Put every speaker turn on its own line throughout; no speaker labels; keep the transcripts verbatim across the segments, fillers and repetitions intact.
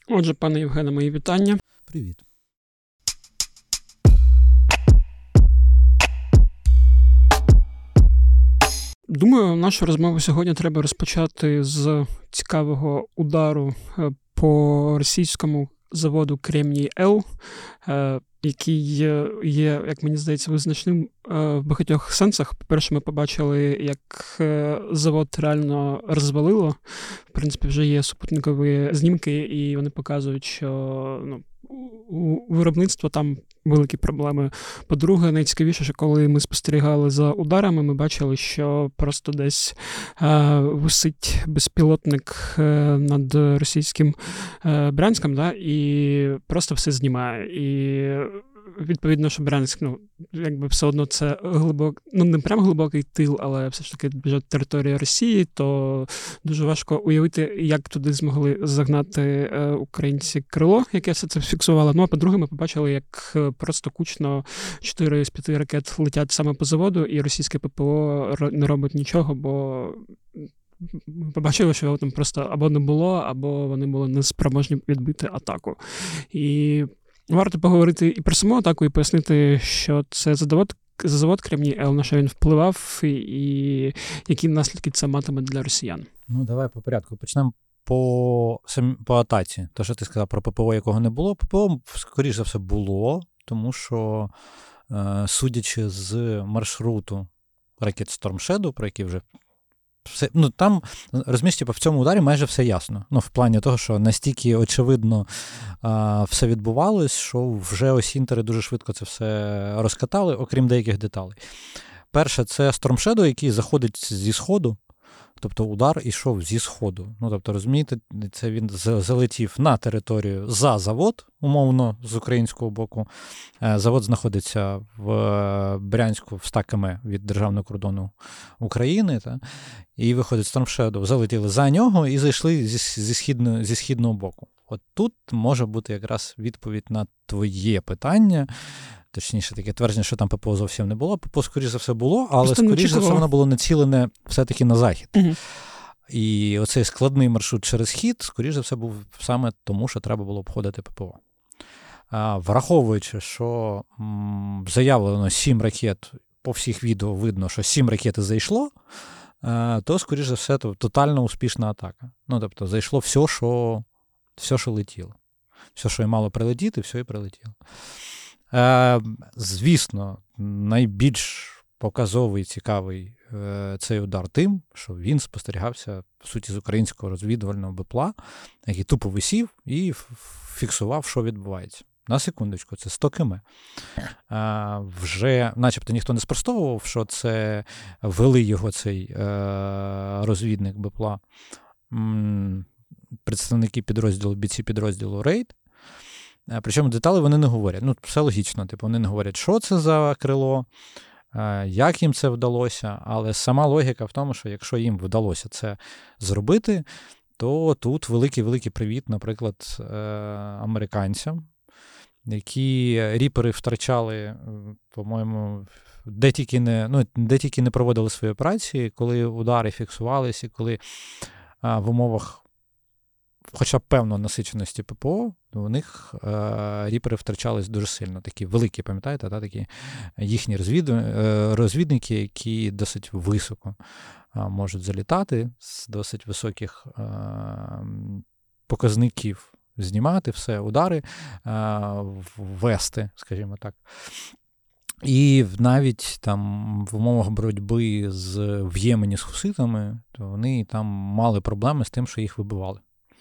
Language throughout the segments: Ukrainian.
Отже, пане Євгене, мої вітання.
Привіт.
Думаю, нашу розмову сьогодні треба розпочати з цікавого удару по російському заводу «Кремній-Л», який є, як мені здається, визначним в багатьох сенсах. По-перше, ми побачили, як завод реально розвалило. В принципі, вже є супутникові знімки, і вони показують, що ну, у виробництва там великі проблеми. По-друге, найцікавіше, що коли ми спостерігали за ударами, ми бачили, що просто десь е, висить безпілотник е, над російським е, Брянськом, да, і просто все знімає. І відповідно, що Брянськ, ну, якби все одно це глибок, ну, не прям глибокий тил, але все ж таки вже територія Росії, то дуже важко уявити, як туди змогли загнати е, українці крило, яке все це фіксувало. Ну, а по-друге, ми побачили, як просто кучно чотири з п'яти ракет летять саме по заводу, і російське ППО не робить нічого, бо ми побачили, що його там просто або не було, або вони були неспроможні відбити атаку. І варто поговорити і про саму атаку, і пояснити, що це за завод, за завод «Кремній-Л», на що він впливав, і, і які наслідки це матиме для росіян.
Ну, давай по порядку. Почнемо по, по атаці. Те, що ти сказав про ППО, якого не було. ППО, скоріш за все, було, тому що, е, судячи з маршруту ракет Storm Shadow, про які вже все, ну, там, розумієш, типу, в цьому ударі майже все ясно. Ну, в плані того, що настільки очевидно а, все відбувалось, що вже осінтери дуже швидко це все розкатали, окрім деяких деталей. Перше, це Storm Shadow, який заходить зі сходу, тобто удар ішов зі сходу. Ну, тобто, розумієте, це він залетів на територію за завод, умовно, з українського боку. Завод знаходиться в Брянську в ста кілометрів від державного кордону України. Та? І виходить Storm Shadow, залетіли за нього і зайшли зі, зі, східно, зі східного боку. От тут може бути якраз відповідь на твоє питання. Точніше, таке твердження, що там ППО зовсім не було. ППО, скоріш за все, було, але, скоріш за все, воно було націлене все-таки на захід. Угу. І оцей складний маршрут через схід, скоріш за все, був саме тому, що треба було обходити ППО. А, враховуючи, що м, заявлено сім ракет, по всіх відео видно, що сім ракет зайшло, а, то, скоріш за все, то тотально успішна атака. Ну, тобто, зайшло все, що, все, що летіло. Все, що і мало прилетіти, все і прилетіло. Е, звісно, найбільш показовий, цікавий е, цей удар тим, що він спостерігався, по суті, з українського розвідувального БПЛА, який тупо висів і фіксував, що відбувається. На секундочку, це сто кілометрів. Е, вже, начебто, ніхто не спростовував, що це вели його цей е, розвідник БПЛА, м, представники підрозділу, бійці підрозділу «Рейд». Причому деталі вони не говорять. Ну, все логічно. Типу, вони не говорять, що це за крило, як їм це вдалося. Але сама логіка в тому, що якщо їм вдалося це зробити, то тут великий-великий привіт, наприклад, американцям, які ріпери втрачали, по-моєму, де тільки не, ну, де тільки не проводили свої операції, коли удари фіксувалися, коли в умовах хоча б певно насиченості ППО, у них е, ріпери втрачались дуже сильно. Такі великі, пам'ятаєте, та, такі їхні розвід, е, розвідники, які досить високо е, можуть залітати, з досить високих е, показників знімати все, удари, е, вести, скажімо так. І навіть там в умовах боротьби з, в Ємені з хуситами, то вони там мали проблеми з тим, що їх вибивали.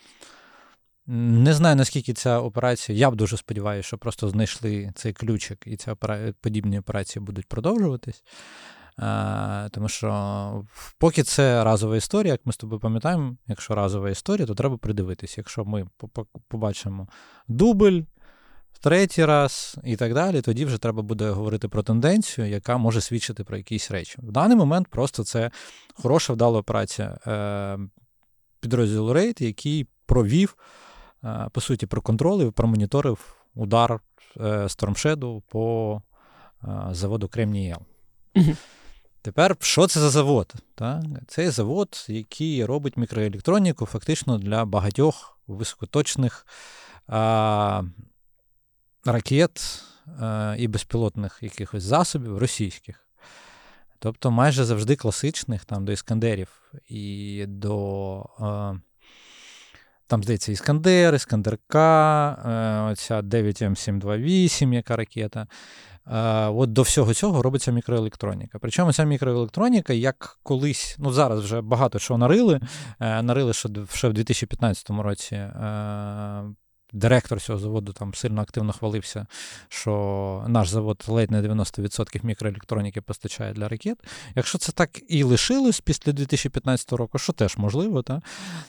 Не знаю, наскільки ця операція, я б дуже сподіваюся, що просто знайшли цей ключик і ці опера... подібні операції будуть продовжуватись. А, тому що поки це разова історія, як ми з тобою пам'ятаємо, якщо разова історія, то треба придивитись. Якщо ми побачимо дубль, третій раз і так далі, тоді вже треба буде говорити про тенденцію, яка може свідчити про якісь речі. В даний момент просто це хороша, вдала операція е... підрозділу «Рейд», який провів, по суті, проконтролив, промоніторив удар Storm Shadow по заводу «Кремній-Л». Угу. Тепер, що це за завод? Так? Це завод, який робить мікроелектроніку фактично для багатьох високоточних а, ракет а, і безпілотних якихось засобів російських. Тобто майже завжди класичних, там до Іскандерів і до, а, там, здається, Іскандер, Іскандер-К, а, оця дев'ять Ем сім двадцять вісім, яка ракета. От до всього цього робиться мікроелектроніка. Причому ця мікроелектроніка, як колись, ну зараз вже багато чого нарили, нарили, що ще в дві тисячі п'ятнадцятому році директор цього заводу там сильно активно хвалився, що наш завод ледь не дев'яносто відсотків мікроелектроніки постачає для ракет. Якщо це так і лишилось після дві тисячі п'ятнадцятого року, що теж можливо, та?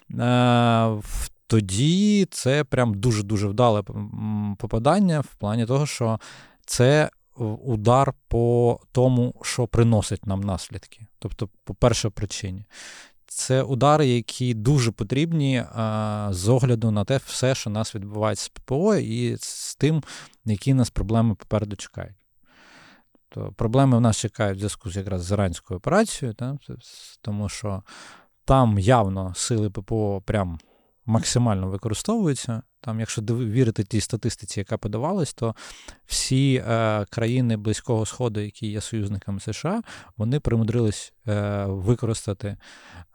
Тоді це прям дуже-дуже вдале попадання в плані того, що це удар по тому, що приносить нам наслідки. Тобто, по першій причині. Це удари, які дуже потрібні а, з огляду на те все, що нас відбувається з ППО, і з тим, які нас проблеми попереду чекають. То проблеми в нас чекають в зв'язку з якраз з іранською операцією, та? Тому що там явно сили ППО прям максимально використовуються. Там, якщо вірити тій статистиці, яка подавалась, то всі е, країни Близького Сходу, які є союзниками США, вони примудрились е, використати е,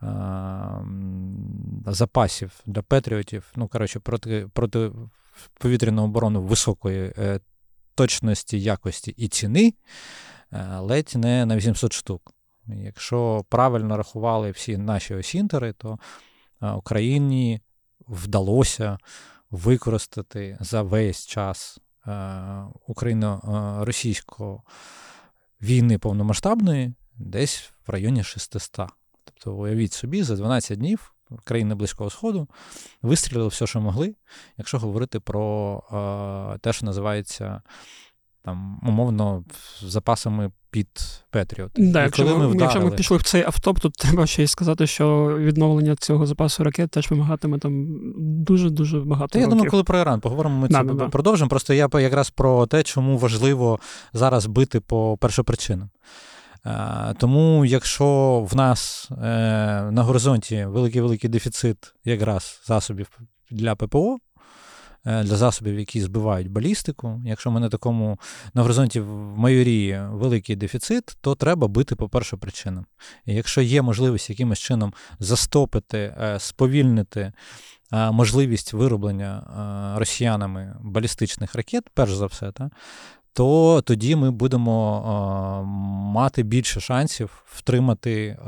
запасів для патріотів, ну, коротше, проти, проти повітряну оборону високої е, точності, якості і ціни, е, ледь не на вісімсот штук. Якщо правильно рахували всі наші осінтери, то е, Україні вдалося використати за весь час е, україно-російської війни повномасштабної десь в районі шістсот. Тобто, уявіть собі, за дванадцять днів країни Близького Сходу вистрілили все, що могли, якщо говорити про е, те, що називається там, умовно, запасами під Петріот.
Да, якщо ми, ми якщо ми пішли в цей автоп, то треба ще й сказати, що відновлення цього запасу ракет теж вимагатиме там дуже-дуже багато
Та
років.
Я думаю, коли про Іран поговоримо, ми
да,
це
да, да.
продовжимо. Просто я якраз про те, чому важливо зараз бити по першопричинам. Тому якщо в нас на горизонті великий-великий дефіцит якраз засобів для ППО, для засобів, які збивають балістику. Якщо ми на такому, на горизонті в майорії великий дефіцит, то треба бити по першопричинам. І якщо є можливість якимось чином застопити, сповільнити можливість вироблення росіянами балістичних ракет, перш за все, та, то тоді ми будемо мати більше шансів втримати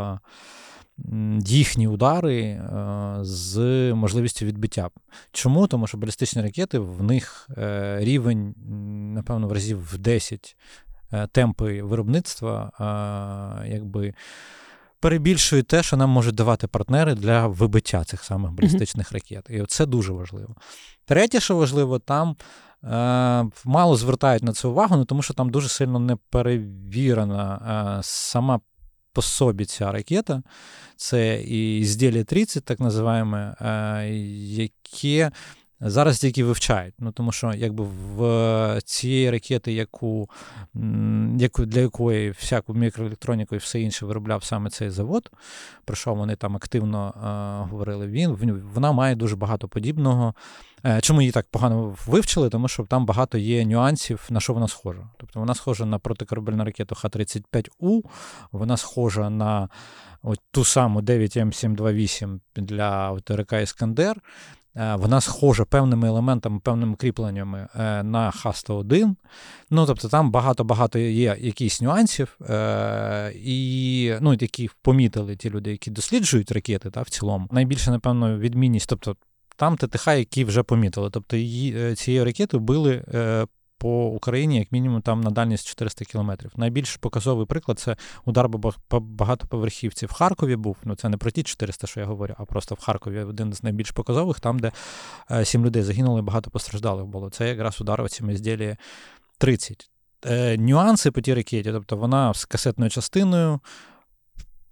їхні удари е, з можливістю відбиття. Чому? Тому що балістичні ракети, в них е, рівень, напевно, в разів в десять е, темпи виробництва е, якби перебільшують те, що нам можуть давати партнери для вибиття цих самих балістичних mm-hmm. ракет. І це дуже важливо. Третє, що важливо, там е, мало звертають на це увагу, ну, тому що там дуже сильно не перевірена е, сама по собі ця ракета, це і ізділля тридцять, так називаємо, яке зараз тільки вивчають. Ну, тому що якби в цієї ракети, яку, яку, для якої всяку мікроелектроніку і все інше виробляв саме цей завод, про що вони там активно а, говорили, він, вона має дуже багато подібного. Чому її так погано вивчили? Тому що там багато є нюансів, на що вона схожа. Тобто вона схожа на протикорабельну ракету Х тридцять п'ять У, вона схожа на от ту саму дев'ять Ем сім двадцять вісім для от РК «Іскандер», вона схожа певними елементами, певними кріпленнями на Х сто один. Ну, тобто там багато-багато є якісь нюансів, і, ну, які помітили ті люди, які досліджують ракети, та, в цілому. Найбільша, напевно, відмінність, тобто там ТТХ, які вже помітили. Тобто її, цією ракетою били е, по Україні, як мінімум, там на дальність чотириста кілометрів. Найбільш показовий приклад – це удар по багатоповерхівці в Харкові був. Ну, це не про ті чотириста, що я говорю, а просто в Харкові один з найбільш показових, там, де е, сім людей загинули, багато постраждалих було. Це якраз удар оціми ізділля тридцять. Е, нюанси по тій ракеті, тобто вона з касетною частиною,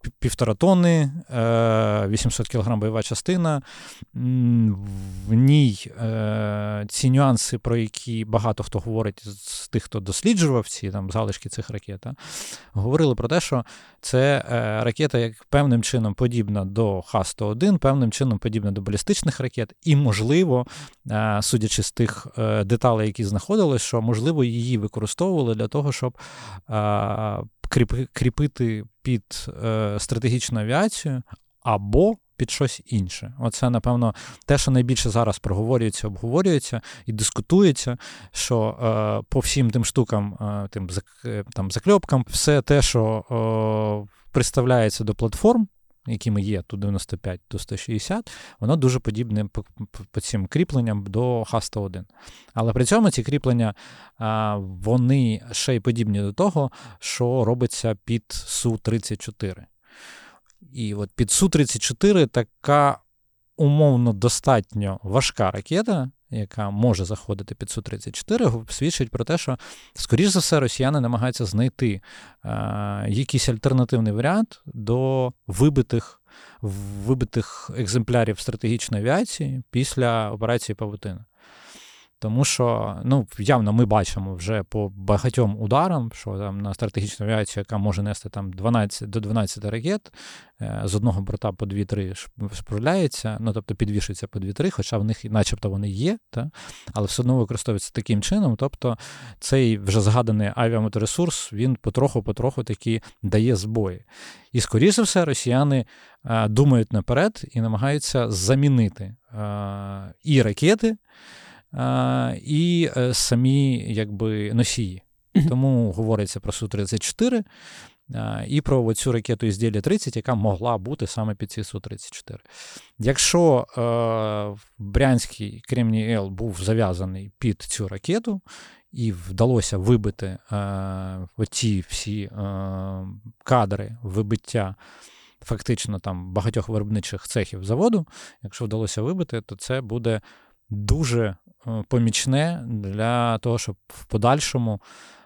півтора тонни, вісімсот кілограм бойова частина. В ній ці нюанси, про які багато хто говорить з тих, хто досліджував ці там залишки цих ракет, говорили про те, що це ракета як певним чином подібна до Х сто один, певним чином подібна до балістичних ракет, і, можливо, судячи з тих деталей, які знаходились, що, можливо, її використовували для того, щоб кріпити під е, стратегічну авіацію або під щось інше. Оце, напевно, те, що найбільше зараз проговорюється, обговорюється і дискутується, що е, по всім тим штукам, е, тим там, закльопкам, все те, що е, представляється до платформ, якими є ту дев'яносто п'ять, ту сто шістдесят, воно дуже подібне по, по, по цим кріпленням до Х сто один. Але при цьому ці кріплення, вони ще й подібні до того, що робиться під Су тридцять чотири. І от під Су тридцять чотири така умовно достатньо важка ракета, яка може заходити під Су тридцять чотири, свідчить про те, що, скоріш за все, росіяни намагаються знайти е, якийсь альтернативний варіант до вибитих, вибитих екземплярів стратегічної авіації після операції «Павутина». Тому що, ну, явно ми бачимо вже по багатьом ударам, що там на стратегічну авіацію, яка може нести там дванадцять до дванадцяти ракет, з одного борта по дві-три справляється, ну, тобто підвішується по дві-три, хоча в них начебто вони є, та? Але все одно використовується таким чином, тобто цей вже згаданий авіамоторесурс, він потроху-потроху таки дає збої. І, скоріше за все, росіяни а, думають наперед і намагаються замінити а, і ракети, Uh, і uh, самі якби носії. Mm-hmm. Тому говориться про Су тридцять чотири uh, і про цю ракету Ізділля тридцять, яка могла бути саме під ці Су тридцять чотири. Якщо uh, Брянський Кремній Л був зав'язаний під цю ракету і вдалося вибити uh, оці всі uh, кадри вибиття фактично там багатьох виробничих цехів заводу, якщо вдалося вибити, то це буде дуже помічне для того, щоб в подальшому,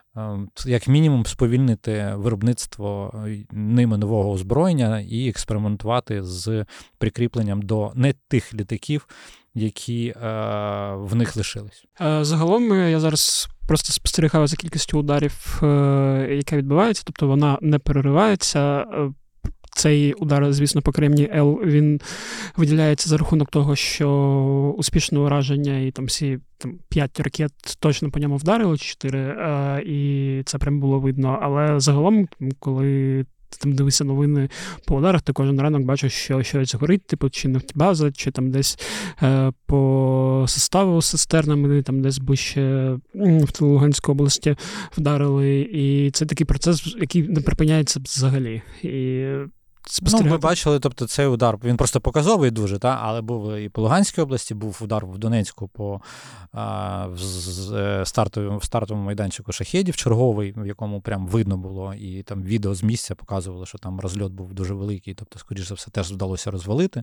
як мінімум, сповільнити виробництво ними нового озброєння і експериментувати з прикріпленням до не тих літаків, які е, в них лишились.
Загалом я зараз просто спостерігаю за кількістю ударів, е, яка відбувається, тобто вона не переривається. Цей удар, звісно, по Кремній Л, він виділяється за рахунок того, що успішне ураження і там всі там, п'ять ракет точно по ньому вдарили, чотири, е, і це прям було видно. Але загалом, коли ти там дивишся новини по ударах, ти кожен ранок бачиш, що щось горить, типу, чи нефтебаза, чи там десь е, по составу з цистернами, там десь ближче в Луганській області вдарили. І це такий процес, який не припиняється взагалі. І
Ну, ми бачили, тобто цей удар, він просто показовий дуже, та? Але був і по Луганській області, був удар в Донецьку по а, в, з, стартовому, в стартовому майданчику шахедів черговий, в якому прям видно було, і там відео з місця показувало, що там розльот був дуже великий, тобто, скоріш за все, теж вдалося розвалити.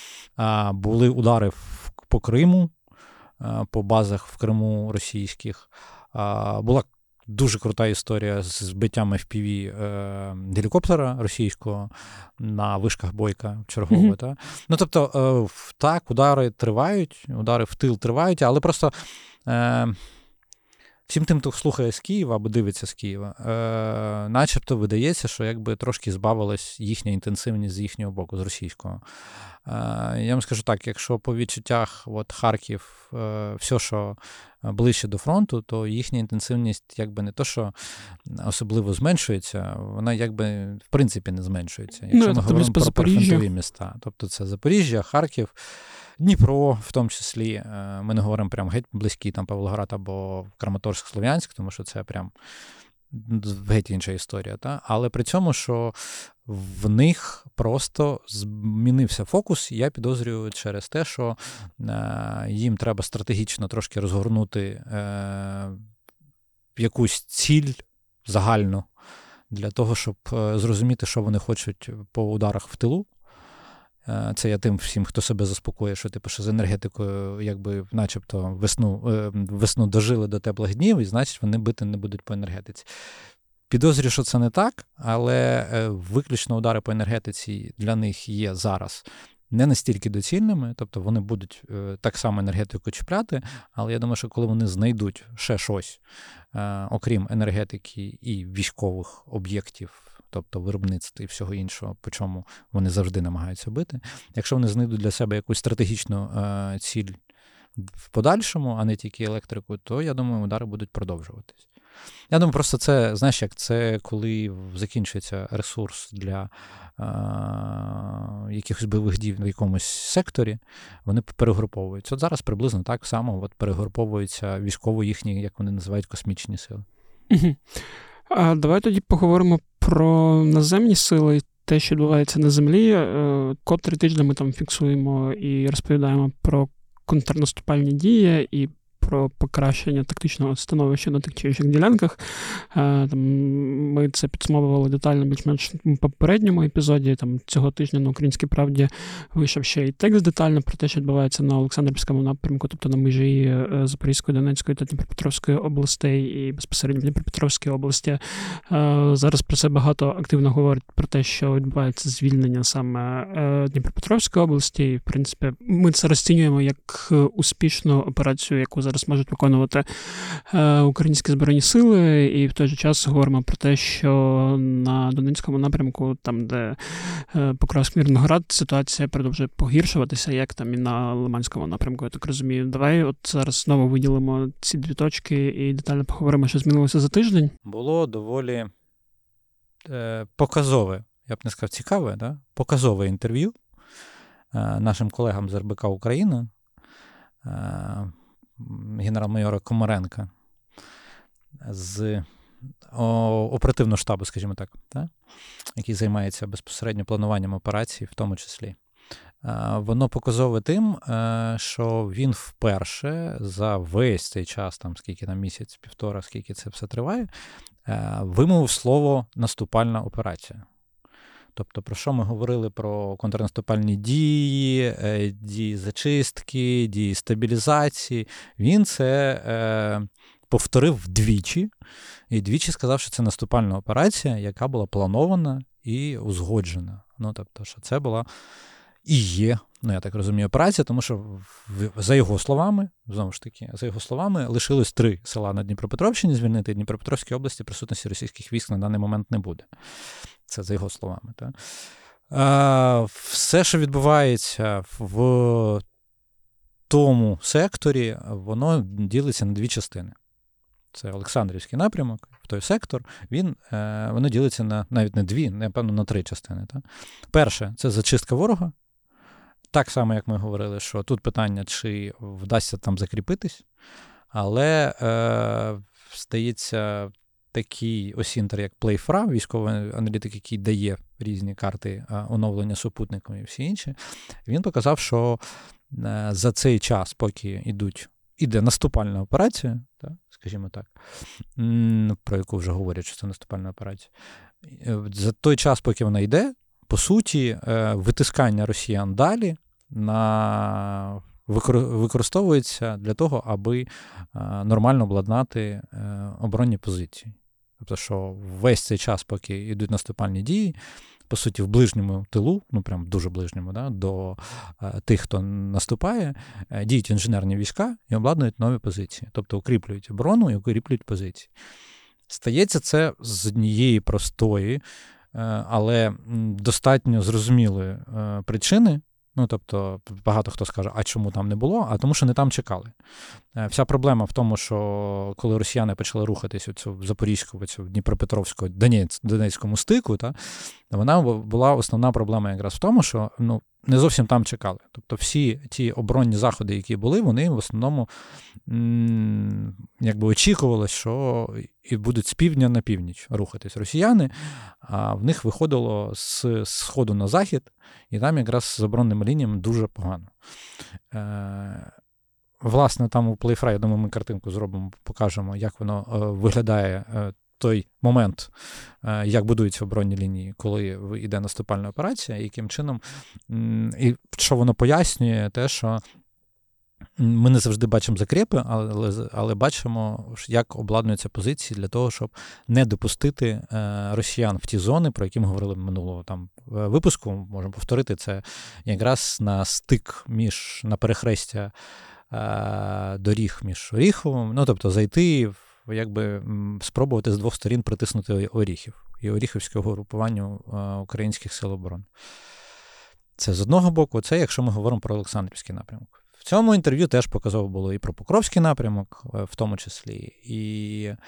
А, були удари в, по Криму, а, по базах в Криму російських. А, була дуже крута історія з збиттям еф пі ві е, гелікоптера російського на вишках Бойка чергове. Mm-hmm. Та? Ну, тобто, е, так, удари тривають, удари в тил тривають, але просто е, всім тим, хто слухає з Києва або дивиться з Києва, е, начебто видається, що якби трошки збавилась їхня інтенсивність з їхнього боку, з російського. Е, я вам скажу так, якщо по відчуттях от Харків, е, все, що ближче до фронту, то їхня інтенсивність якби не то, що особливо зменшується, вона якби в принципі не зменшується. Якщо
ну,
ми
тобто
говоримо про прифронтові
міста.
міста. Тобто це Запоріжжя, Харків, Дніпро в тому числі. Ми не говоримо прям геть близький там Павлоград або Краматорськ, Слов'янськ, тому що це прям геть інша історія. Та? Але при цьому, що в них просто змінився фокус, я підозрюю через те, що е, їм треба стратегічно трошки розгорнути е, якусь ціль загальну для того, щоб е, зрозуміти, що вони хочуть по ударах в тилу. Е, це я тим всім, хто себе заспокоює, що типу, що з енергетикою якби начебто весну, е, весну дожили до теплих днів, і значить вони бити не будуть по енергетиці. Підозрюю, що це не так, але виключно удари по енергетиці для них є зараз не настільки доцільними, тобто вони будуть так само енергетику чіпляти, але я думаю, що коли вони знайдуть ще щось, окрім енергетики і військових об'єктів, тобто виробництва і всього іншого, по чому вони завжди намагаються бити, якщо вони знайдуть для себе якусь стратегічну ціль в подальшому, а не тільки електрику, то, я думаю, удари будуть продовжуватись. Я думаю, просто це, знаєш, як це коли закінчується ресурс для а, якихось бойових дій в якомусь секторі, вони перегруповуються. От зараз приблизно так само от перегруповуються військово їхні, як вони називають, космічні сили.
Угу. А давай тоді поговоримо про наземні сили, те, що відбувається на землі. Котрий тиждень ми там фіксуємо і розповідаємо про контрнаступальні дії і про покращення тактичного становища на тих чи інших ділянках. Там, ми це підсумовували детально більш-менш в попередньому епізоді. Там, цього тижня на «Українській правді» вийшов ще і текст детально про те, що відбувається на Олександрівському напрямку, тобто на межі Запорізької, Донецької та Дніпропетровської областей і безпосередньо в Дніпропетровській області. Зараз про це багато активно говорять про те, що відбувається звільнення саме Дніпропетровської області. І, в принципі, ми це розцінюємо як успішну операцію, яку зараз можуть виконувати е, українські збройні сили, і в той же час говоримо про те, що на Донецькому напрямку, там, де е, Покровськ, Мирноград, ситуація продовжує погіршуватися, як там і на Лиманському напрямку, я так розумію. Давай от зараз знову виділимо ці дві точки і детально поговоримо, що змінилося за тиждень.
Було доволі е, показове, я б не сказав цікаве, да? показове інтерв'ю е, нашим колегам з ер бе ка Україна, е, генерал-майора Комаренка з оперативного штабу, скажімо так, та? який займається безпосередньо плануванням операцій, в тому числі. Воно показове тим, що він вперше за весь цей час, там скільки там місяць, півтора, скільки це все триває, вимовив слово «наступальна операція». Тобто, про що ми говорили про контрнаступальні дії, дії зачистки, дії стабілізації. Він це е, повторив двічі, і двічі сказав, що це наступальна операція, яка була планована і узгоджена. Ну, тобто, що це була і є, ну, я так розумію, операція, тому що, в, за його словами, знову ж таки, за його словами, лишилось три села на Дніпропетровщині звільнити, і в Дніпропетровській області присутності російських військ на даний момент не буде. Це за його словами. Так? А, все, що відбувається в тому секторі, воно ділиться на дві частини. Це Олександрівський напрямок, в той сектор, він, е, воно ділиться на навіть не дві, напевно, на три частини. Так? Перше, це зачистка ворога. Так само, як ми говорили, що тут питання, чи вдасться там закріпитись, але е, стається такий осінтер, як Playfra, військовий аналітик, який дає різні карти оновлення супутником і всі інші, він показав, що за цей час, поки йдуть, іде наступальна операція, так, скажімо так, про яку вже говорять, що це наступальна операція, за той час, поки вона йде, по суті, витискання росіян далі на використовується для того, аби нормально обладнати оборонні позиції. Тобто, що весь цей час, поки йдуть наступальні дії, по суті, в ближньому тилу, ну прям дуже ближньому, да, до тих, хто наступає, діють інженерні війська і обладнують нові позиції. Тобто укріплюють оборону і укріплюють позиції. Стається це з однієї простої, але достатньо зрозумілої причини. Ну, тобто, багато хто скаже, а чому там не було? А тому, що не там чекали. Вся проблема в тому, що коли росіяни почали рухатись оцю в Запорізьку, оцю в Дніпропетровську, Донець, Донецькому стику, та, вона була основна проблема якраз в тому, що ну, не зовсім там чекали. Тобто всі ті оборонні заходи, які були, вони в основному м- якби очікували, що і будуть з півдня на північ рухатись росіяни, а в них виходило з сходу на захід, і там якраз з оборонними лініями дуже погано. Е- власне, там у Playfra, я думаю, ми картинку зробимо, покажемо, як воно е- виглядає е- той момент, як будуються оборонні лінії, коли йде наступальна операція, і яким чином, і що воно пояснює те, що Ми не завжди бачимо закрепи, але, але бачимо, як обладнуються позиції для того, щоб не допустити е, росіян в ті зони, про які ми говорили минулого там випуску. Можемо повторити, це якраз на стик між, на перехрестя е, доріг між Оріховим, ну, тобто зайти, якби спробувати з двох сторін притиснути Оріхів і Оріхівського групування е, українських сил оборони. Це з одного боку, це якщо ми говоримо про Олександрівський напрямок. В цьому інтерв'ю теж показово було і про Покровський напрямок, в тому числі, і е,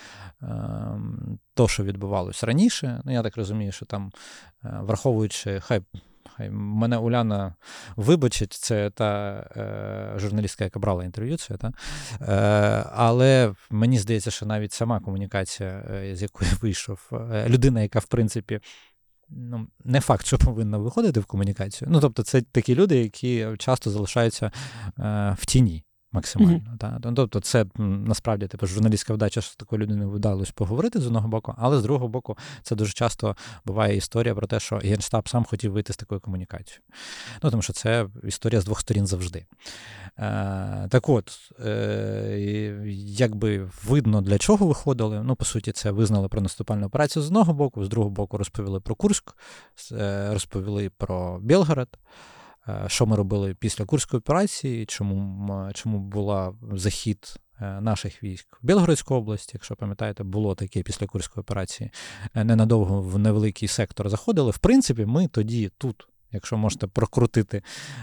то, що відбувалось раніше. Ну, я так розумію, що там, враховуючи, хай, хай мене Уляна вибачить, це та е, журналістка, яка брала інтерв'ю, це та. Е, але мені здається, що навіть сама комунікація, з якої вийшов, людина, яка, в принципі, ну, не факт, що повинна виходити в комунікацію. Ну, тобто, це такі люди, які часто залишаються е, в тіні максимально. Mm-hmm. Та? Тобто, це насправді типу, журналістська вдача, що такою людиною вдалося поговорити з одного боку, але з другого боку, це дуже часто буває історія про те, що Генштаб сам хотів вийти з такою комунікацією. Ну, тому що це історія з двох сторін завжди. Е, так от, е, якби видно, для чого виходили. Ну, по суті, це визнали про наступальну операцію з одного боку, з другого боку розповіли про Курськ, розповіли про Білгород. Що ми робили після Курської операції, чому, чому була захід наших військ в Білгородську область, якщо пам'ятаєте, було таке після Курської операції, ненадовго в невеликий сектор заходили. В принципі, ми тоді тут, якщо можете прокрутити,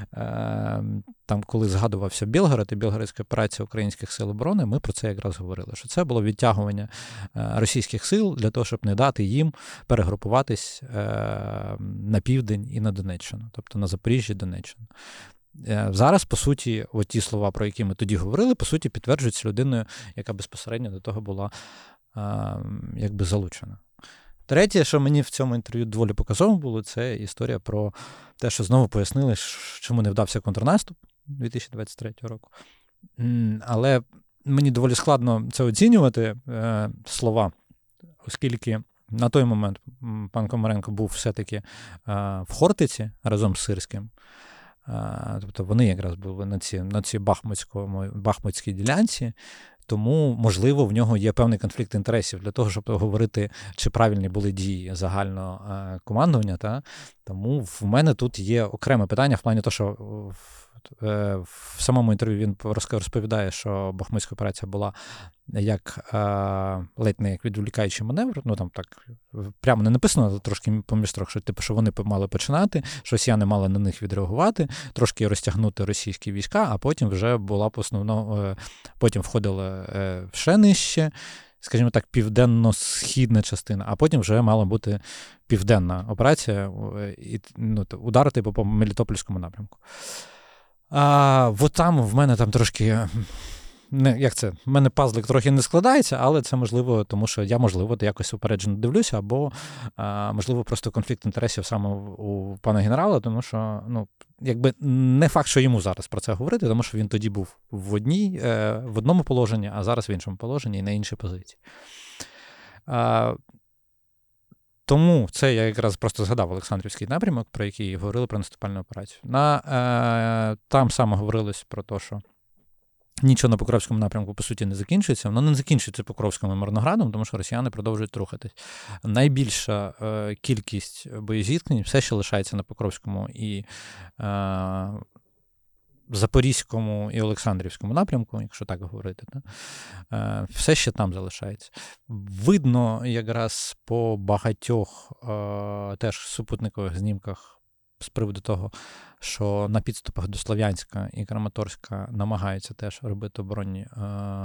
там, коли згадувався Білгород і Білгородська операція українських сил оборони, ми про це якраз говорили, що це було відтягування російських сил для того, щоб не дати їм перегрупуватись на південь і на Донеччину, тобто на Запоріжжя і Донеччину. Зараз, по суті, от ті слова, про які ми тоді говорили, по суті, підтверджуються людиною, яка безпосередньо до того була якби залучена. Третє, що мені в цьому інтерв'ю доволі показово було, це історія про те, що знову пояснили, чому не вдався контрнаступ дві тисячі двадцять третього року. Але мені доволі складно це оцінювати, е, слова, оскільки на той момент пан Комаренко був все-таки е, в Хортиці разом з Сирським. Е, тобто вони якраз були на цій, на цій бахмутській ділянці. Тому, можливо, в нього є певний конфлікт інтересів для того, щоб говорити, чи правильні були дії загального командування. Та? Тому в мене тут є окреме питання в плані того, що в самому інтерв'ю він розповідає, що Бахмутська операція була як ледь не як відволікаючий маневр, ну там так прямо не написано, але трошки поміж трохи, що типу, що вони мали починати, що росіяни мали на них відреагувати, трошки розтягнути російські війська, а потім вже була основно, потім входила ще нижче, скажімо так, південно-східна частина, а потім вже мала бути південна операція, і, ну, ударити по Мелітопольському напрямку. А, от там в мене там трошки, не, як це, в мене пазлик трохи не складається, але це можливо, тому що я, можливо, якось упереджено дивлюся, або, а, можливо, просто конфлікт інтересів саме у пана генерала, тому що, ну, якби не факт, що йому зараз про це говорити, тому що він тоді був в одній, е, в одному положенні, а зараз в іншому положенні і на іншій позиції. А, Тому це я якраз просто згадав Олександрівський напрямок, про який говорили про наступальну операцію. На, е, там саме говорилось про те, що нічого на Покровському напрямку, по суті, не закінчується. Воно не закінчується Покровським і Мирноградом, тому що росіяни продовжують рухатись. Найбільша е, кількість боєзіткнень все ще лишається на Покровському і е, Запорізькому і Олександрівському напрямку, якщо так говорити, да? Все ще там залишається. Видно якраз по багатьох е, теж супутникових знімках з приводу того, що на підступах до Слов'янська і Краматорська намагаються теж робити оборонні, е,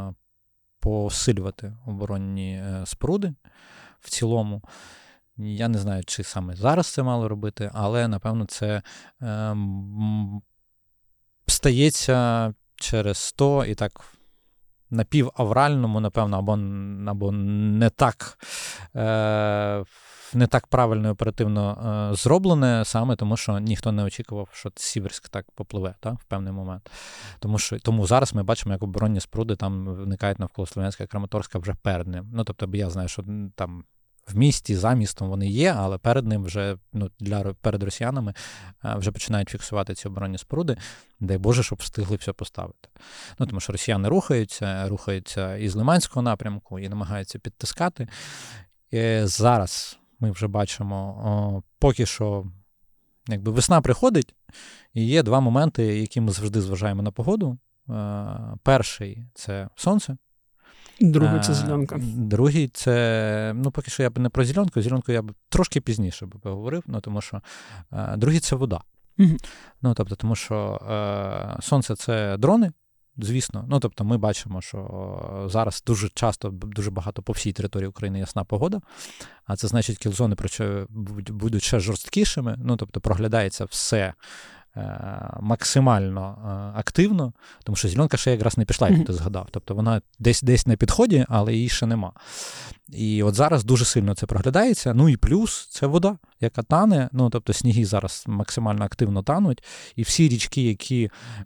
посилювати оборонні е, споруди в цілому. Я не знаю, чи саме зараз це мало робити, але, напевно, це е, стається через сто і так напівавральному, напевно, або, або не так е, не так правильно і оперативно е, зроблене, саме тому, що ніхто не очікував, що Сіверськ так попливе, так, в певний момент. Тому, що, тому зараз ми бачимо, як оборонні споруди там виникають навколо Слов'янська і Краматорська вже перед ним. Ну, тобто, я знаю, що там в місті, за містом вони є, але перед ним вже, ну, для, перед росіянами вже починають фіксувати ці оборонні споруди. Дай Боже, щоб встигли все поставити. Ну, тому що росіяни рухаються, рухаються із Лиманського напрямку і намагаються підтискати. І зараз ми вже бачимо, о, поки що, якби весна приходить, і є два моменти, які ми завжди зважаємо на погоду. Перший – це сонце.
Другий – це зеленка.
Другий – це, ну, поки що я б не про зеленку, зеленку я б трошки пізніше б поговорив, ну, тому що другий – це вода.
Угу.
Ну, тобто, тому що е, сонце – це дрони, звісно. Ну, тобто, ми бачимо, що зараз дуже часто, дуже багато по всій території України ясна погода, а це значить, кілзони будуть ще жорсткішими, ну, тобто, проглядається все максимально активно, тому що зеленка ще якраз не пішла, як ти згадав. Тобто вона десь десь на підході, але її ще нема. І от зараз дуже сильно це проглядається. Ну і плюс це вода, яка тане. Ну, тобто сніги зараз максимально активно тануть. І всі річки, які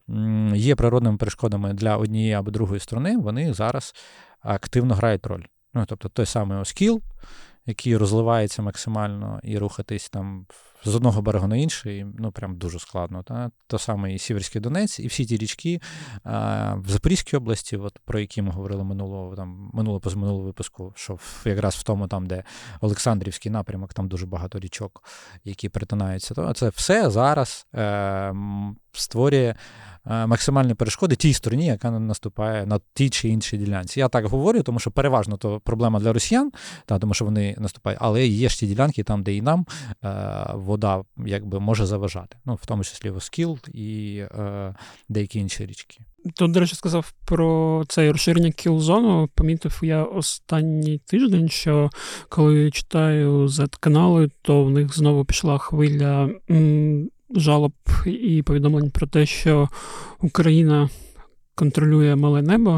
є природними перешкодами для однієї або другої сторони, вони зараз активно грають роль. Ну, тобто той самий Оскіл, який розливається максимально і рухатись там з одного берега на інший, ну, прям дуже складно. Та? То саме і Сіверський Донець, і всі ті річки а, в Запорізькій області, от, про які ми говорили минулого, там, минулого позаминулого випуску, що в, якраз в тому, там, де Олександрівський напрямок, там дуже багато річок, які перетинаються. То це все зараз е, створює максимальні перешкоди тій стороні, яка наступає на тій чи іншій ділянці. Я так говорю, тому що переважно то проблема для росіян, та, тому що вони наступають, але є ж ті ділянки там, де і нам е, вода якби може заважати. Ну, в тому числі Оскіл і е, деякі інші річки.
Тут, до речі, сказав про це розширення кіл-зону. Помітив я останній тиждень, що коли читаю зет-канали, то в них знову пішла хвиля м- жалоб і повідомлень про те, що Україна контролює мале небо.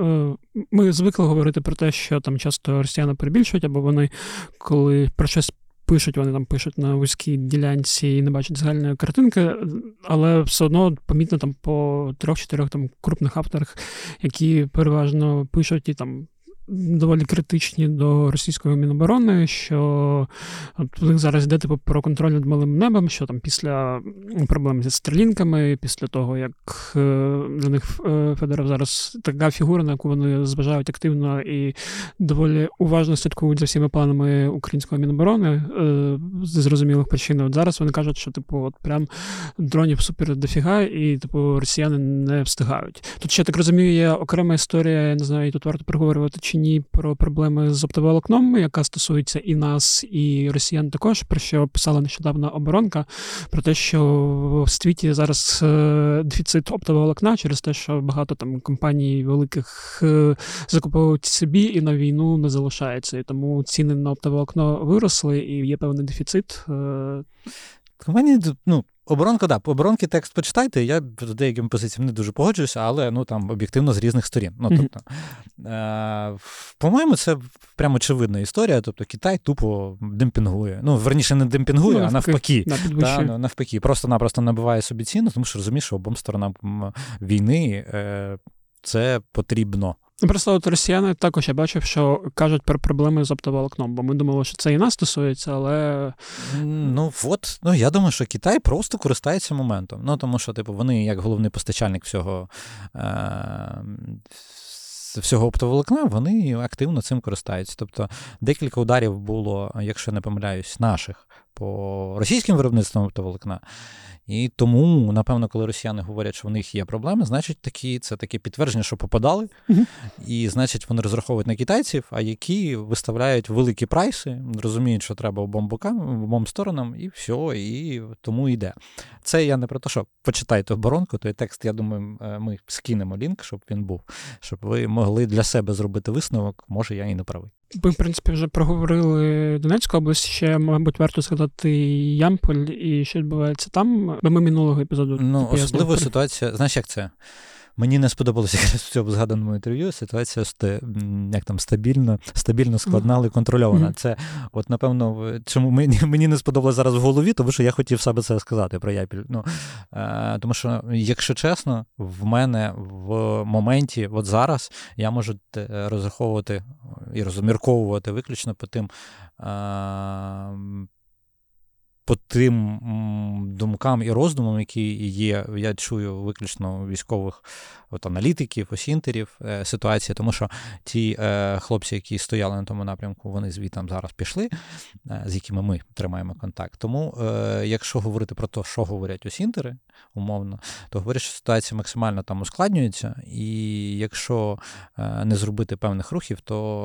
Ми звикли говорити про те, що там часто росіяни перебільшують, або вони, коли про щось пишуть, вони там пишуть на вузькій ділянці і не бачать загальної картинки, але все одно помітно там по трьох-чотирьох там крупних авторах, які переважно пишуть і там доволі критичні до російської Міноборони, що от у них зараз йде типу про контроль над малим небом, що там після проблем зі стрілінками, після того, як для них Федоров зараз така фігура, на яку вони зважають активно і доволі уважно слідкують за всіма планами української Міноборони з зрозумілих причин. От зараз вони кажуть, що типу от прям дронів супер дофіга і типу росіяни не встигають. Тут ще, так розумію, є окрема історія, я не знаю, і тут варто проговорювати чи ні, про проблеми з оптоволокном, яка стосується і нас, і росіян також, про що писала нещодавно оборонка, про те, що в світі зараз дефіцит оптоволокна через те, що багато там компаній великих закуповують собі і на війну не залишається. І тому ціни на оптоволокно виросли, і є певний дефіцит.
Мені, ну, оборонка, да, оборонки текст почитайте, я з деякими позиціями не дуже погоджуюся, але, ну, там, об'єктивно з різних сторін. Ну, тобто, mm-hmm. е- по-моєму, це прямо очевидна історія, тобто Китай тупо демпінгує. Ну, верніше, не демпінгує, ну, а навпаки. Да, ну, навпаки, просто-напросто набиває собі ціну, тому що розумієш, що обом сторонам війни е- це потрібно.
Просто от росіяни також, я бачив, що кажуть про проблеми з оптоволокном, бо ми думали, що це і нас стосується, але...
Ну, от, ну, я думаю, що Китай просто користається моментом. Ну, тому що, типу, вони, як головний постачальник всього, е- всього оптоволокна, вони активно цим користаються. Тобто, декілька ударів було, якщо не помиляюсь, наших по російським виробництвам оптоволокна. І тому, напевно, коли росіяни говорять, що в них є проблеми, значить, такі, це таке підтвердження, що попадали. Uh-huh. І, значить, вони розраховують на китайців, а які виставляють великі прайси, розуміють, що треба обом бокам, обом сторонам, і все, і тому йде. Це я не про те, що почитайте оборонку, той текст, я думаю, ми скинемо лінк, щоб він був, щоб ви могли для себе зробити висновок, може, я і не правий.
Ми, в принципі, вже проговорили Донецьку область, ще, мабуть, варто сказати Ямполь і що відбувається там, бо ми минулого епізоду
Ну,
пояснили.
особлива ситуація, знаєш, як це? Мені не сподобалося якраз в цьому згаданому інтерв'ю ситуація як там стабільно, стабільно складна, але контрольована. Mm-hmm. Це, от, напевно, чому мені, мені не сподобалося зараз в голові, тому що я хотів саме це сказати про Япіль. Ну, е, тому що, якщо чесно, в мене в моменті, от зараз, я можу розраховувати і розмірковувати виключно по тим е, по тим думкам і роздумам, які є, я чую виключно військових от, аналітиків, осінтерів е, ситуації, тому що ті е, хлопці, які стояли на тому напрямку, вони звідти зараз пішли, е, з якими ми тримаємо контакт. Тому, е, якщо говорити про те, що говорять осінтери, умовно, то говорять, що ситуація максимально там ускладнюється, і якщо е, не зробити певних рухів,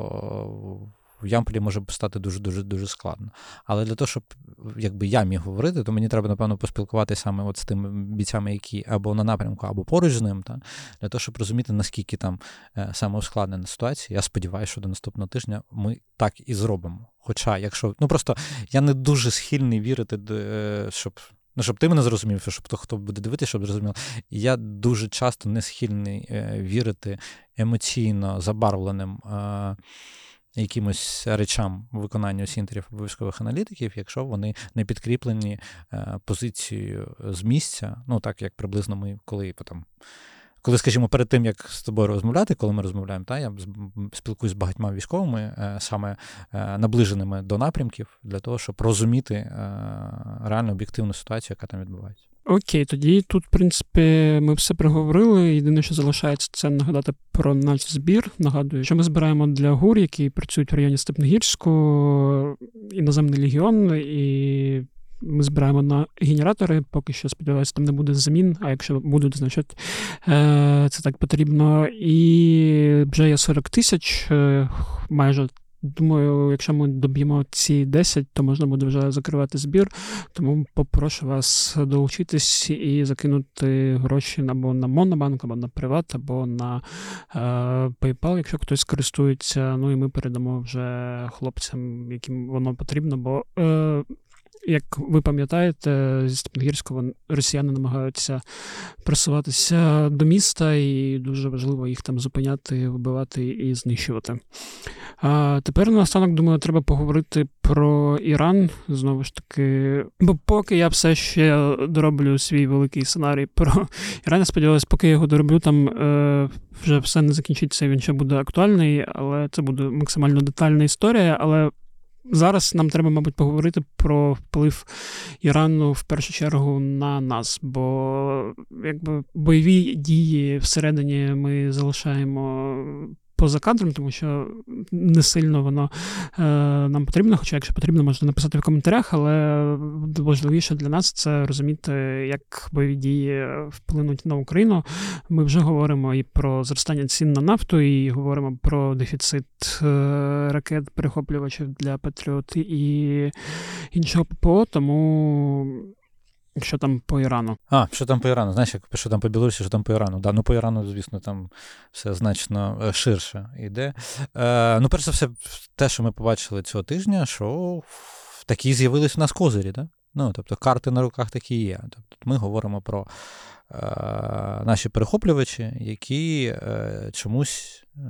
то в Ямполі може стати дуже-дуже-дуже складно. Але для того, щоб якби я міг говорити, то мені треба, напевно, поспілкуватися саме от з тими бійцями, які або на напрямку, або поруч з ним, та, для того, щоб розуміти, наскільки там е, саме ускладнена ситуація. Я сподіваюся, що до наступного тижня ми так і зробимо. Хоча, якщо, ну просто я не дуже схильний вірити, е, щоб Ну, щоб ти мене зрозумів, щоб хто, хто буде дивитися, щоб зрозумів. Я дуже часто не схильний е, вірити емоційно забарвленим е, якимось речам виконання осінтерів або військових аналітиків, якщо вони не підкріплені е, позицією з місця, ну так як приблизно ми, коли потім, коли, скажімо, перед тим, як з тобою розмовляти, коли ми розмовляємо, та, я спілкуюсь з багатьма військовими, е, саме е, наближеними до напрямків, для того, щоб розуміти е, реально об'єктивну ситуацію, яка там відбувається.
Окей, тоді тут, в принципі, ми все проговорили. Єдине, що залишається, це нагадати про наш збір. Нагадую, що ми збираємо для ГУР, які працюють в районі Степногірську, іноземний легіон, і ми збираємо на генератори. Поки що, сподіваюся, там не буде замін, а якщо будуть, значить, це так потрібно. І вже є сорок тисяч, майже. Думаю, якщо ми доб'ємо ці десять, то можна буде вже закривати збір. Тому попрошу вас долучитись і закинути гроші або на Монобанк, або на Приват, або на е, PayPal, якщо хтось користується. Ну і ми передамо вже хлопцям, яким воно потрібно, бо е, як ви пам'ятаєте, зі Степногірського росіяни намагаються просуватися до міста, і дуже важливо їх там зупиняти, вибивати і знищувати. А тепер, наостанок, думаю, треба поговорити про Іран, знову ж таки, бо поки я все ще дороблю свій великий сценарій про Іран, я сподіваюся, поки я його дороблю, там е, вже все не закінчиться, він ще буде актуальний, але це буде максимально детальна історія, але зараз нам треба, мабуть, поговорити про вплив Ірану в першу чергу на нас, бо якби бойові дії всередині ми залишаємо поза кадром, тому що не сильно воно е, нам потрібно, хоча якщо потрібно, можна написати в коментарях, але важливіше для нас це розуміти, як бойові дії вплинуть на Україну. Ми вже говоримо і про зростання цін на нафту, і говоримо про дефіцит е, ракет-перехоплювачів для Патріот і іншого ППО, тому... Що там по Ірану?
А, що там по Ірану? Знаєш, як що там по Білорусі, що там по Ірану? Да, ну по Ірану, звісно, там все значно ширше йде. Е, ну, перш за все, те, що ми побачили цього тижня, що такі з'явились у нас козирі, да? Ну, тобто карти на руках такі є. Тобто ми говоримо про е, наші перехоплювачі, які е, чомусь е,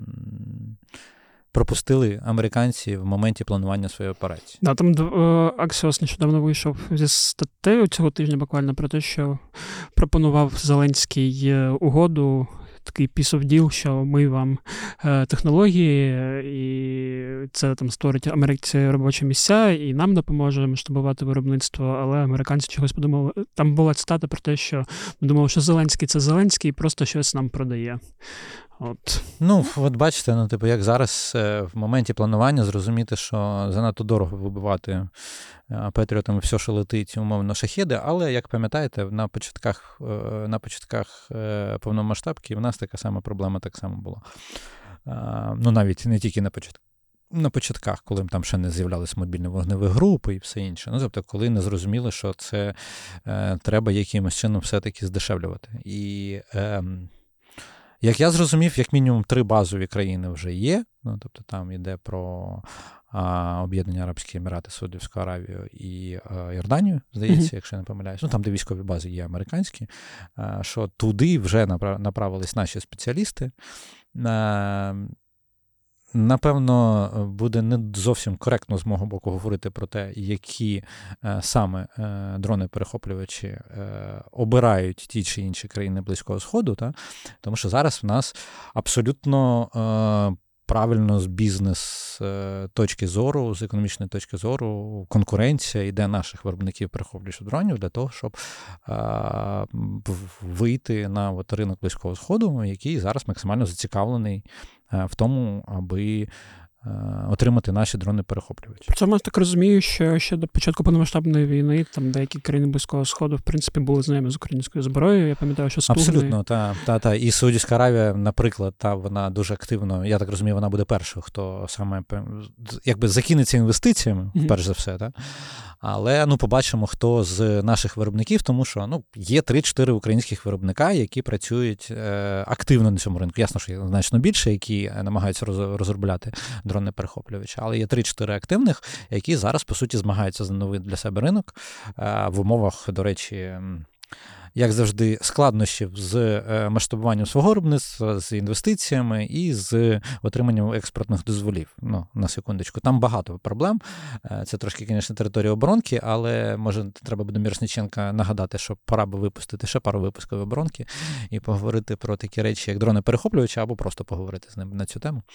пропустили американці в моменті планування своєї операції.
Да, там Axios нещодавно вийшов зі статтею цього тижня буквально про те, що пропонував Зеленський угоду, такий piece of deal, що ми вам е, технології, і це там створить Америці робочі місця, і нам допоможе масштабувати виробництво, але американці чогось подумали. Там була цитата про те, що ми думали, що Зеленський – це Зеленський, і просто щось нам продає. От.
Ну, от бачите, ну, типу, як зараз в моменті планування зрозуміти, що занадто дорого вибивати Петріотами все, що летить, умовно, шахеди, але, як пам'ятаєте, на початках, на початках повномасштабки в нас така сама проблема так само була. Ну, навіть не тільки на початках. На початках, коли там ще не з'являлись мобільні вогневі групи і все інше. Ну, тобто, коли не зрозуміли, що це е, треба якимось чином все-таки здешевлювати. І е, як я зрозумів, як мінімум три базові країни вже є. Ну, тобто там йде про а, Об'єднані Арабські Емірати, Саудівську Аравію і а, Йорданію, здається, mm-hmm. якщо я не помиляюсь. Ну, там, де військові бази є американські, а, що туди вже направились наші спеціалісти. А, Напевно, буде не зовсім коректно з мого боку говорити про те, які е, саме е, дрони-перехоплювачі е, обирають ті чи інші країни Близького Сходу, та? Тому що зараз в нас абсолютно е, правильно з бізнес е, точки зору, з економічної точки зору, конкуренція йде наших виробників перехоплюючих дронів для того, щоб е, вийти на от, ринок Близького Сходу, який зараз максимально зацікавлений в тому, аби отримати наші дрони-перехоплювачі.
Це я так розумію, що ще до початку повномасштабної війни там деякі країни Близького Сходу, в принципі, були знайомі з українською зброєю. Я пам'ятаю, що Стугни...
Абсолютно, та, та, та. І Саудівська Аравія, наприклад, та, вона дуже активно, я так розумію, вона буде першою, хто саме якби закинеться інвестиціями, mm-hmm. перш за все, та. Але, ну, побачимо, хто з наших виробників, тому що, ну, є три-чотири українських виробника, які працюють е, активно на цьому ринку. Ясно, що є значно більше, які намагаються роз, розробляти дрони-перехоплювачі, але є три-чотири активних, які зараз, по суті, змагаються за новий для себе ринок е, в умовах, до речі, як завжди, складнощів з масштабуванням свого виробництва, з інвестиціями і з отриманням експортних дозволів. Ну, на секундочку. Там багато проблем. Це трошки, звісно, територія оборонки, але, може, треба буде Мірошниченка нагадати, що пора би випустити ще пару випусків оборонки і поговорити про такі речі, як дрони-перехоплювачі, або просто поговорити з ним на цю тему.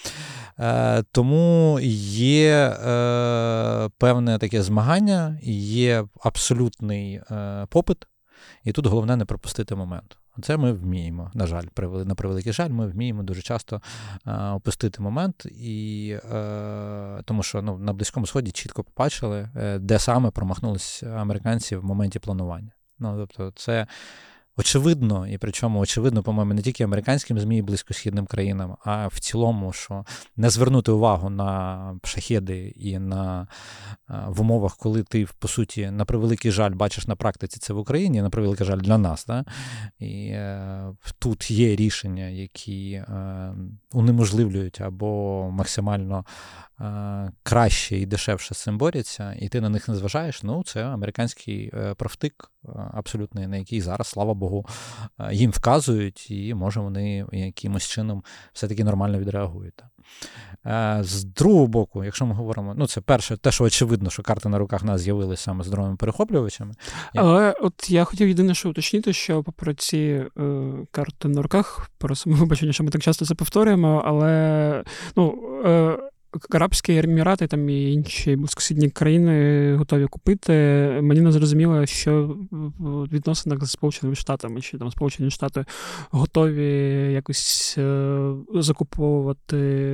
Тому є певне таке змагання, є абсолютний попит. І тут головне не пропустити момент. Це ми вміємо, на жаль, на превеликий жаль, ми вміємо дуже часто а, опустити момент, і, а, тому що ну, на Близькому Сході чітко побачили, де саме промахнулись американці в моменті планування. Ну, тобто це очевидно, і причому очевидно, по-моєму, не тільки американським ЗМІ і близькосхідним країнам, а в цілому, що не звернути увагу на шахеди і на в умовах, коли ти, по суті, на превеликий жаль, бачиш на практиці це в Україні, на превеликий жаль для нас, да? І е, тут є рішення, які е, унеможливлюють або максимально е, краще і дешевше з цим борються, і ти на них не зважаєш, ну, це американський е, профтик, абсолютно, на який зараз, слава Богу, їм вказують, і, може, вони якимось чином все-таки нормально відреагують. З другого боку, якщо ми говоримо, ну, це перше, те, що очевидно, що карти на руках нас з'явилися саме з дронами-перехоплювачами.
Але от я хотів єдине, що уточнити, що попри ці е, карти на руках, просимо вибачення, що ми так часто це повторюємо, але, ну, е, Арабські Емірати там і інші близькосхідні країни готові купити. Мені не зрозуміло, що в відносинах з Сполученими Штатами, чи там Сполучені Штати готові якось е- закуповувати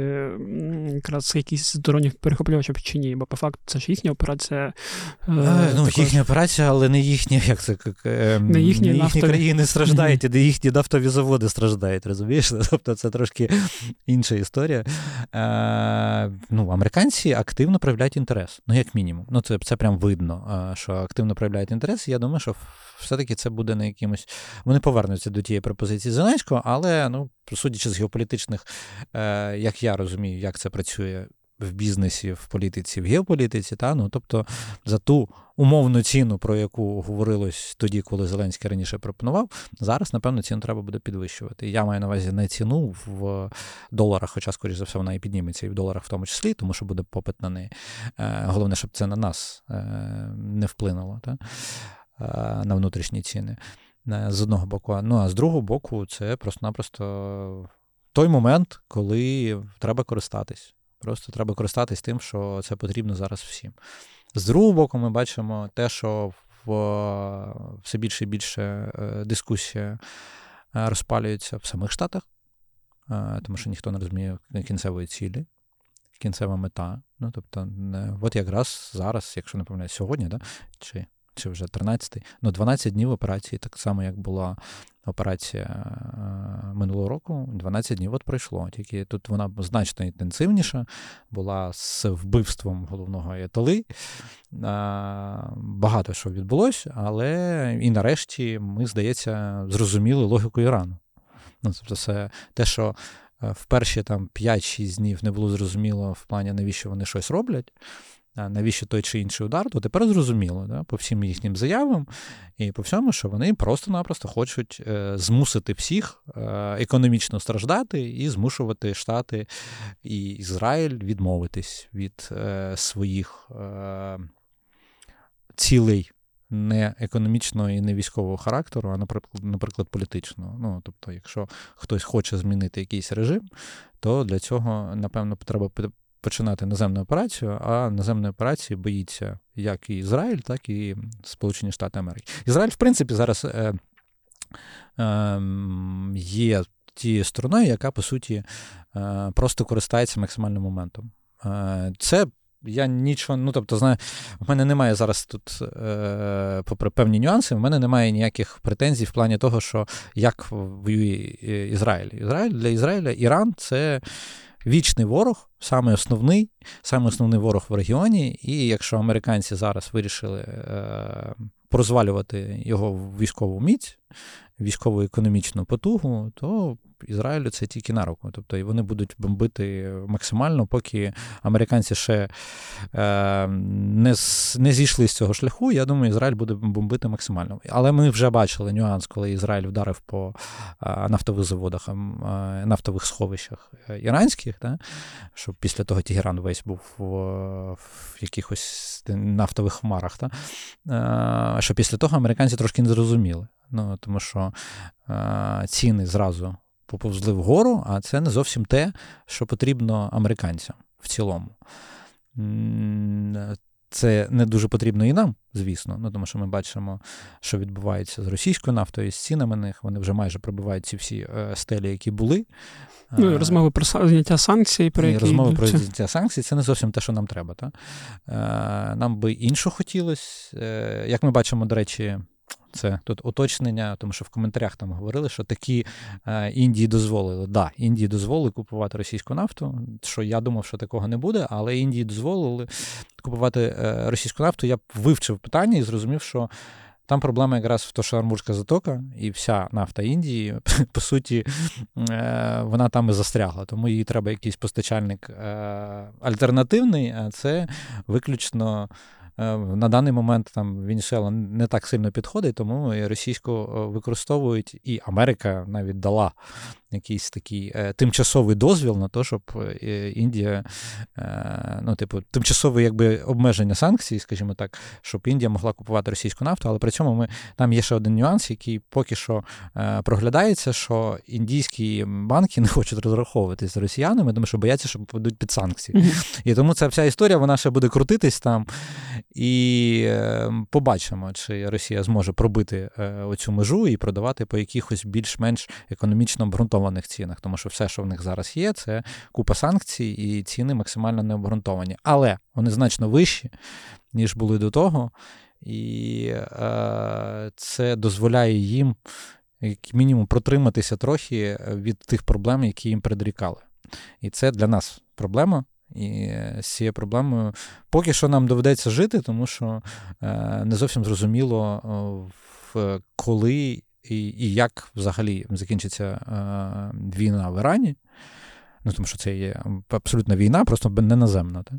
якраз якісь дронів перехоплювачів чи ні, бо по факту це ж їхня операція. Е-
е, ну,
також...
їхня операція, але не їхня, як це, е-
не їхні,
не їхні
нафтові...
країни страждають, і mm-hmm. їхні нафтові заводи страждають, розумієш? Тобто це трошки інша історія. Е- Ну, американці активно проявляють інтерес, ну, як мінімум. Ну, це, це прям видно, що активно проявляють інтерес. Я думаю, що все-таки це буде на якимось... Вони повернуться до тієї пропозиції Зеленського, але, ну, судячи з геополітичних, як я розумію, як це працює в бізнесі, в політиці, в геополітиці, та, ну, тобто за ту умовну ціну, про яку говорилось тоді, коли Зеленський раніше пропонував, зараз, напевно, ціну треба буде підвищувати. Я маю на увазі не ціну в доларах, хоча, скоріш за все, вона і підніметься, і в доларах в тому числі, тому що буде попит на неї. Головне, щоб це на нас не вплинуло, та, на внутрішні ціни. З одного боку. Ну, а з другого боку, це просто-напросто той момент, коли треба користатись. Просто треба користатись тим, що це потрібно зараз всім. З другого боку, ми бачимо те, що в, все більше і більше дискусія розпалюється в самих Штатах, тому що ніхто не розуміє кінцевої цілі, кінцева мета. Ну, тобто, не, от якраз зараз, якщо не помиляюсь, сьогодні, да? чи, чи вже тринадцятий, ну, дванадцять днів операції, так само, як була операція минулого року, дванадцять днів от пройшло. Тільки тут вона значно інтенсивніша, була з вбивством головного аятоли. Багато що відбулося, але і нарешті ми, здається, зрозуміли логіку Ірану. Ну, тобто це те, що в перші там п'ять-шість днів не було зрозуміло в плані, навіщо вони щось роблять, навіщо той чи інший удар, то тепер зрозуміло, да, по всім їхнім заявам і по всьому, що вони просто-напросто хочуть е, змусити всіх е, економічно страждати і змушувати Штати і Ізраїль відмовитись від е, своїх е, цілей не економічного і не військового характеру, а, наприклад, наприклад, політичного. Ну, тобто, якщо хтось хоче змінити якийсь режим, то для цього, напевно, треба починати наземну операцію, а наземної операції боїться як і Ізраїль, так і Сполучені Штати Америки. Ізраїль, в принципі, зараз е, е, є тією стороною, яка, по суті, е, просто користається максимальним моментом. Е, це я нічого, ну, тобто, знаю, в мене немає зараз тут, е, попри певні нюанси, в мене немає ніяких претензій в плані того, що як воює Ізраїль. Ізраїль для Ізраїля, Іран – це вічний ворог, самий основний, самий основний ворог в регіоні, і якщо американці зараз вирішили е, порозвалювати його військову міць, військову економічну потугу, то Ізраїлю це тільки на руку. Тобто і вони будуть бомбити максимально, поки американці ще е, не, не зійшли з цього шляху, я думаю, Ізраїль буде бомбити максимально. Але ми вже бачили нюанс, коли Ізраїль вдарив по е, нафтових заводах, е, нафтових сховищах іранських, да? Що після того Тегеран весь був в, в якихось нафтових хмарах, да? е, що після того американці трошки не зрозуміли. Ну, тому що е, ціни зразу поповзли вгору, а це не зовсім те, що потрібно американцям в цілому. Це не дуже потрібно і нам, звісно, ну, тому що ми бачимо, що відбувається з російською нафтою, з цінами на них, вони вже майже пробивають ці всі е, стелі, які були.
Ну, і розмови про зняття санкцій. Про які...
Розмови про зняття санкцій – це не зовсім те, що нам треба. Та? Е, нам би іншого хотілося. Е, як ми бачимо, до речі, це тут уточнення, тому що в коментарях там говорили, що такі е, Індії дозволили. Так, да, Індії дозволили купувати російську нафту, що я думав, що такого не буде, але Індії дозволили купувати е, російську нафту. Я вивчив питання і зрозумів, що там проблема якраз в тому, що Ормузька затока і вся нафта Індії, по суті, е, вона там і застрягла. Тому їй треба якийсь постачальник е, альтернативний, а це виключно на даний момент там Венесуела не так сильно підходить, тому і російську використовують, і Америка навіть дала якийсь такий е, тимчасовий дозвіл на те, щоб е, Індія, е, ну, типу, тимчасове якби обмеження санкцій, скажімо так, щоб Індія могла купувати російську нафту, але при цьому ми, там є ще один нюанс, який поки що е, проглядається, що індійські банки не хочуть розраховуватися з росіянами, тому що бояться, що попадуть під санкції. Mm-hmm. І тому ця вся історія, вона ще буде крутитись там, і е, побачимо, чи Росія зможе пробити е, оцю межу і продавати по якихось більш-менш економічно обґрунтованих цінах, тому що все, що в них зараз є, це купа санкцій і ціни максимально необґрунтовані. Але вони значно вищі, ніж були до того, і е, це дозволяє їм як мінімум протриматися трохи від тих проблем, які їм предрікали. І це для нас проблема. І з цією проблемою поки що нам доведеться жити, тому що е, не зовсім зрозуміло, в, коли і, і як взагалі закінчиться е, війна в Ірані. Ну, тому що це є абсолютна війна, просто не наземна. Так?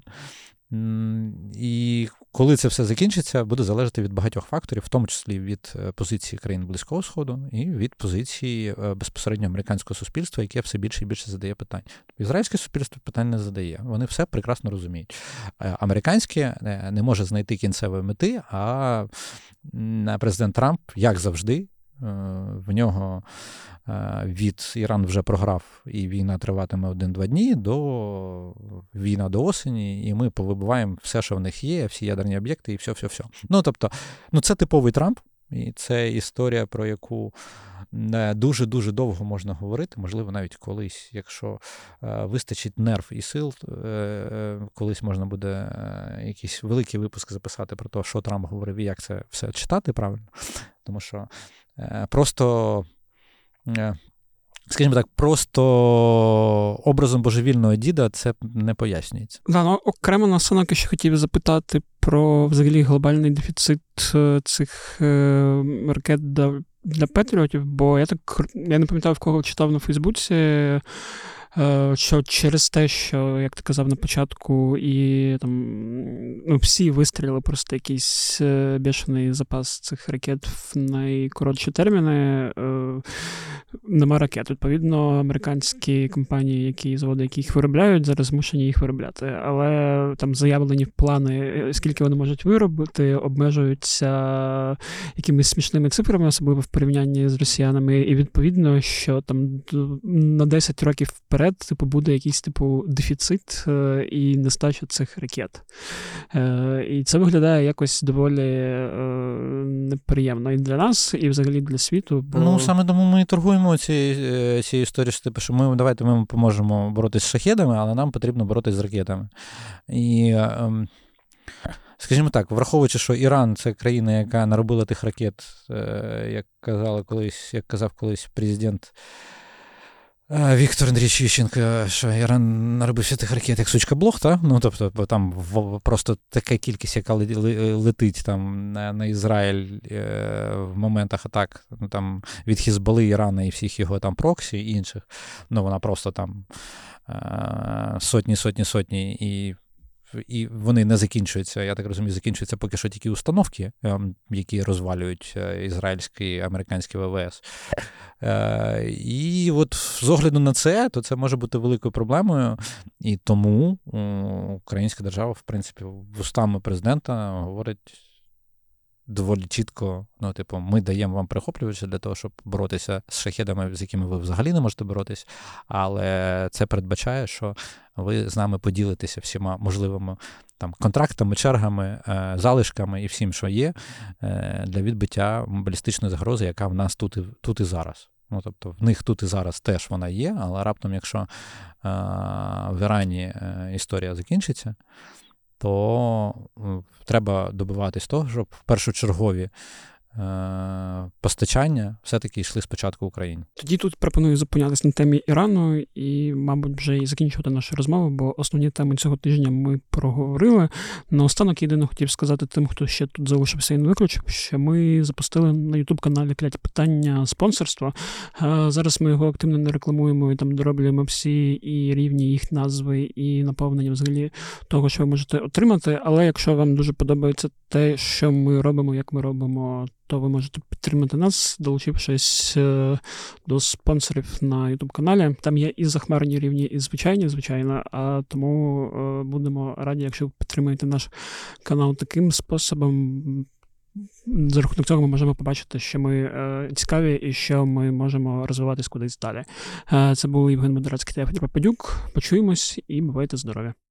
І коли це все закінчиться, буде залежати від багатьох факторів, в тому числі від позиції країн Близького Сходу і від позиції безпосередньо американського суспільства, яке все більше і більше задає питань. Ізраїльське суспільство питань не задає. Вони все прекрасно розуміють. Американське не може знайти кінцевої мети, а президент Трамп, як завжди, в нього від Іран вже програв, і війна триватиме один-два дні, до війна до осені, і ми повибиваємо все, що в них є, всі ядерні об'єкти, і все-все-все. Ну, тобто, ну, це типовий Трамп, і це історія, про яку дуже-дуже довго можна говорити, можливо, навіть колись, якщо е, вистачить нерв і сил, е, колись можна буде е, якийсь великий випуск записати про те, що Трамп говорив і як це все читати правильно. Тому що е, просто, е, скажімо так, просто образом божевільного діда це не пояснюється.
Да, ну, окремо на санок ще хотів запитати про взагалі глобальний дефіцит цих е, ракет для, для Петріотів, бо я так, я не пам'ятаю, в кого читав на Фейсбуці, що через те, що, як ти казав на початку, і там ну, всі вистрілили просто якийсь бешений запас цих ракет в найкоротші терміни, нема ракет. Відповідно, американські компанії, які заводи, які їх виробляють, зараз змушені їх виробляти. Але там заявлені плани, скільки вони можуть виробити, обмежуються якимись смішними цифрами, особливо в порівнянні з росіянами. І відповідно, що там на десять років вперед типу, буде якийсь типу дефіцит і нестача цих ракет. І це виглядає якось доволі неприємно і для нас, і взагалі для світу. Бо...
Ну, саме тому ми і торгуємо цією цією історією, що, типу, що ми, давайте ми поможемо боротися з шахедами, але нам потрібно боротися з ракетами. І, ем, скажімо так, враховуючи, що Іран – це країна, яка наробила тих ракет, е, як казали колись, як казав колись президент Віктор Андрійович Ющенко, що Іран наробив всі тих ракет, як сучка блох, та? Ну, тобто, там просто така кількість, яка летить там на, на Ізраїль е, в моментах атак ну, там, від Хізболи, Ірана і всіх його там проксі і інших, ну, вона просто там е, сотні, сотні, сотні і І вони не закінчуються, я так розумію, закінчуються поки що тільки установки, які розвалюють ізраїльські і американські ВВС. І от з огляду на це, то це може бути великою проблемою. І тому українська держава, в принципі, вустами президента говорить доволі чітко, ну, типу, ми даємо вам перехоплювачі для того, щоб боротися з шахедами, з якими ви взагалі не можете боротися, але це передбачає, що ви з нами поділитеся всіма можливими там контрактами, чергами, залишками і всім, що є, для відбиття балістичної загрози, яка в нас тут і, тут і зараз. Ну, тобто, в них тут і зараз теж вона є, але раптом, якщо в Ірані історія закінчиться, то треба добиватись того, щоб першочергові е- постачання все-таки йшли спочатку Україні.
Тоді тут пропоную зупинятися на темі Ірану і, мабуть, вже і закінчувати нашу розмову, бо основні теми цього тижня ми проговорили. Наостанок єдине хотів сказати тим, хто ще тут залишився і не виключив, що ми запустили на ютуб-каналі «Клять питання» спонсорства. Зараз ми його активно не рекламуємо і там дороблюємо всі і рівні їх назви, і наповнення взагалі того, що ви можете отримати. Але якщо вам дуже подобається те, що ми робимо, як ми робимо, то ви можете підтримати нас, долучившись до спонсорів на YouTube-каналі. Там є і захмарні рівні, і звичайні, звичайно, а тому будемо раді, якщо ви підтримаєте наш канал таким способом. За рахунок цього ми можемо побачити, що ми цікаві і що ми можемо розвиватись кудись далі. Це був Євген Модерацький та Євген Попадюк. Почуємось і бувайте здорові!